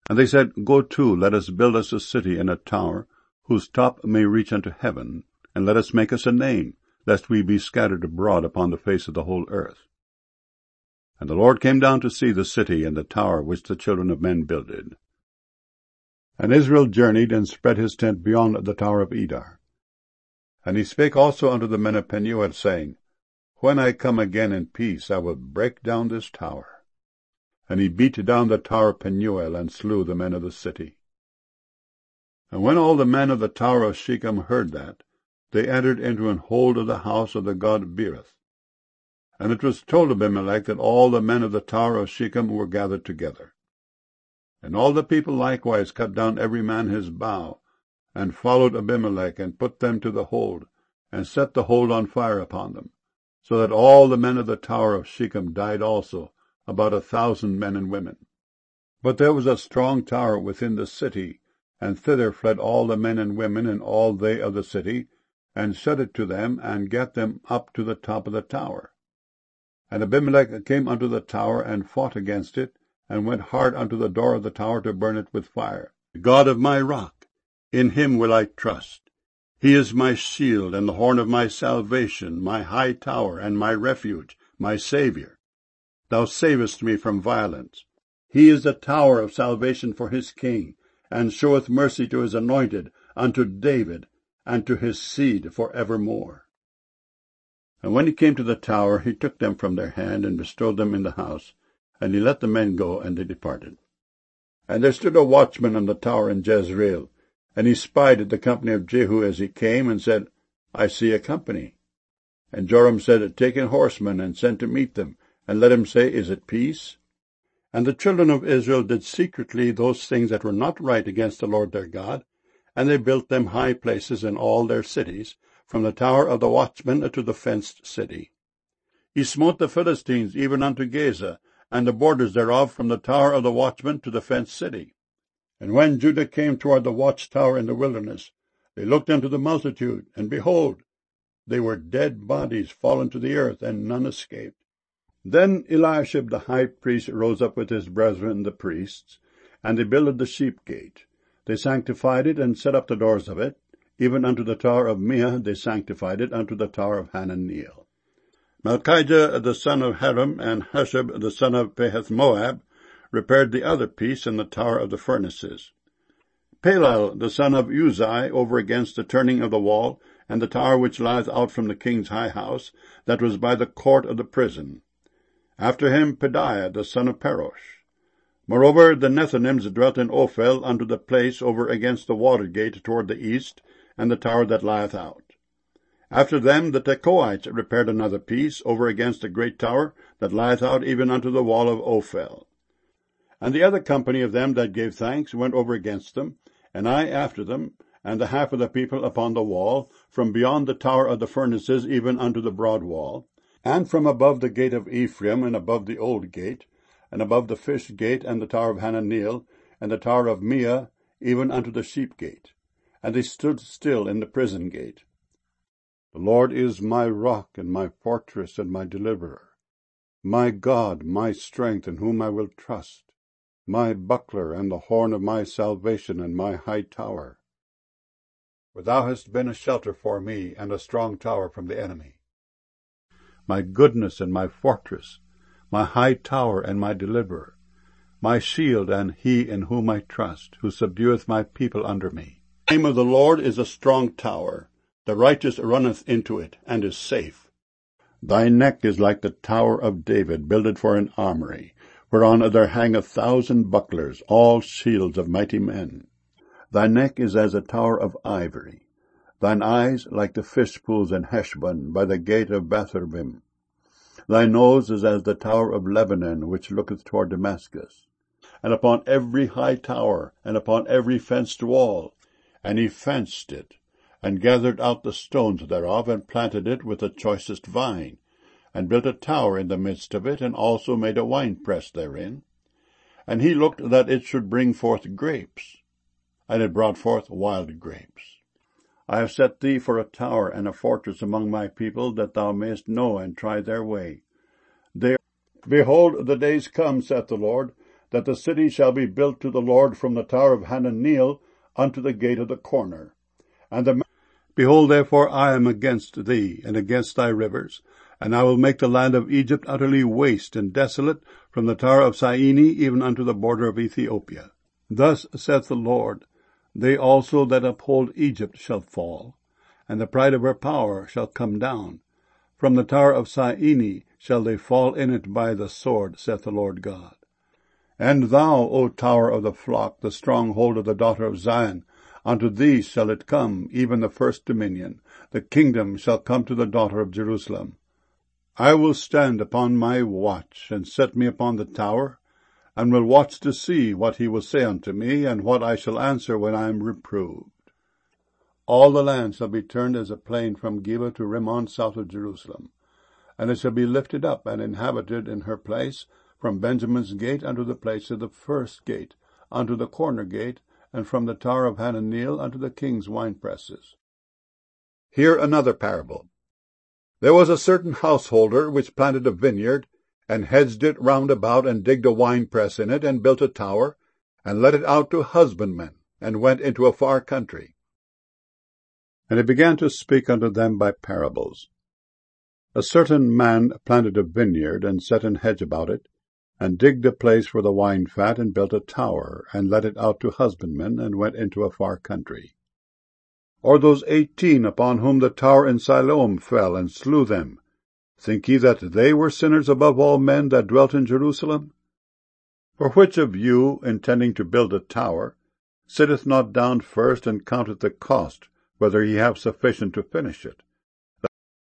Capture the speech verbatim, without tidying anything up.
And they said, Go to, let us build us a city and a tower, whose top may reach unto heaven, and let us make us a name, lest we be scattered abroad upon the face of the whole earth. And the Lord came down to see the city and the tower which the children of men builded. And Israel journeyed and spread his tent beyond the tower of Edar. And he spake also unto the men of Penuel, saying, When I come again in peace, I will break down this tower. And he beat down the tower of Penuel, and slew the men of the city. And when all the men of the tower of Shechem heard that, they entered into an hold of the house of the god Berith. And it was told Abimelech that all the men of the tower of Shechem were gathered together. And all the people likewise cut down every man his bough, and followed Abimelech, and put them to the hold, and set the hold on fire upon them, so that all the men of the tower of Shechem died also, about a thousand men and women. But there was a strong tower within the city, and thither fled all the men and women, and all they of the city, and shut it to them, and gat them up to the top of the tower. And Abimelech came unto the tower, and fought against it, and went hard unto the door of the tower to burn it with fire. The God of my rock, in him will I trust. He is my shield, and the horn of my salvation, my high tower, and my refuge, my Saviour. Thou savest me from violence. He is the tower of salvation for his king, and showeth mercy to his anointed, unto David, and to his seed for evermore. And when he came to the tower, he took them from their hand, and bestowed them in the house, and he let the men go, and they departed. And there stood a watchman on the tower in Jezreel, and he spied at the company of Jehu as he came, and said, I see a company. And Joram said, Take in horsemen, and send to meet them, and let him say, Is it peace? And the children of Israel did secretly those things that were not right against the Lord their God, and they built them high places in all their cities, from the tower of the watchman to the fenced city. He smote the Philistines even unto Gaza, and the borders thereof from the tower of the watchman to the fenced city. And when Judah came toward the watchtower in the wilderness, they looked unto the multitude, and behold, they were dead bodies fallen to the earth, and none escaped. Then Eliashib the high priest rose up with his brethren the priests, and they builded the sheep gate. They sanctified it, and set up the doors of it. Even unto the tower of Meah they sanctified it, unto the tower of Hananeel. Malchijah the son of Haram, and Hushab the son of Pahath-Moab, repaired the other piece in the tower of the furnaces. Palal the son of Uzai over against the turning of the wall, and the tower which lieth out from the king's high house, that was by the court of the prison. After him Pedaiah the son of Parosh. Moreover, the Nethinims dwelt in Ophel unto the place over against the water gate toward the east, and the tower that lieth out. After them the Tekoites repaired another piece over against the great tower that lieth out even unto the wall of Ophel. And the other company of them that gave thanks went over against them, and I after them, and the half of the people upon the wall, from beyond the tower of the furnaces even unto the broad wall, and from above the gate of Ephraim, and above the old gate, and above the fish gate, and the tower of Hananeel, and the tower of Meah, even unto the sheep gate. And they stood still in the prison gate. The Lord is my rock, and my fortress, and my deliverer, my God, my strength, in whom I will trust, my buckler, and the horn of my salvation, and my high tower. For thou hast been a shelter for me, and a strong tower from the enemy. My goodness and my fortress, my high tower and my deliverer, my shield and he in whom I trust, who subdueth my people under me. The name of the Lord is a strong tower. The righteous runneth into it, and is safe. Thy neck is like the tower of David, builded for an armory, whereon there hang a thousand bucklers, all shields of mighty men. Thy neck is as a tower of ivory. Thine eyes like the fish pools in Heshbon, by the gate of Bethabim. Thy nose is as the tower of Lebanon, which looketh toward Damascus. And upon every high tower, and upon every fenced wall, and he fenced it, and gathered out the stones thereof, and planted it with the choicest vine, and built a tower in the midst of it, and also made a winepress therein. And he looked that it should bring forth grapes, and it brought forth wild grapes. I have set thee for a tower and a fortress among my people, that thou mayest know and try their way. There, behold, the days come, saith the Lord, that the city shall be built to the Lord from the tower of Hananeel unto the gate of the corner. And the Behold, therefore, I am against thee, and against thy rivers, and I will make the land of Egypt utterly waste and desolate, from the tower of Syene even unto the border of Ethiopia. Thus saith the Lord, they also that uphold Egypt shall fall, and the pride of her power shall come down. From the tower of Syene shall they fall in it by the sword, saith the Lord God. And thou, O tower of the flock, the stronghold of the daughter of Zion, unto thee shall it come, even the first dominion. The kingdom shall come to the daughter of Jerusalem. I will stand upon my watch, and set me upon the tower, and will watch to see what he will say unto me, and what I shall answer when I am reproved. All the land shall be turned as a plain from Geba to Rimmon south of Jerusalem, and it shall be lifted up and inhabited in her place, from Benjamin's gate unto the place of the first gate, unto the corner gate, and from the tower of Hananeel unto the king's winepresses. Hear another parable. There was a certain householder which planted a vineyard, and hedged it round about, and digged a winepress in it, and built a tower, and let it out to husbandmen, and went into a far country. And he began to speak unto them by parables. A certain man planted a vineyard, and set an hedge about it, and digged a place for the wine fat, and built a tower, and let it out to husbandmen, and went into a far country. Or those eighteen upon whom the tower in Siloam fell, and slew them, think ye that they were sinners above all men that dwelt in Jerusalem? For which of you, intending to build a tower, sitteth not down first, and counteth the cost, whether he have sufficient to finish it?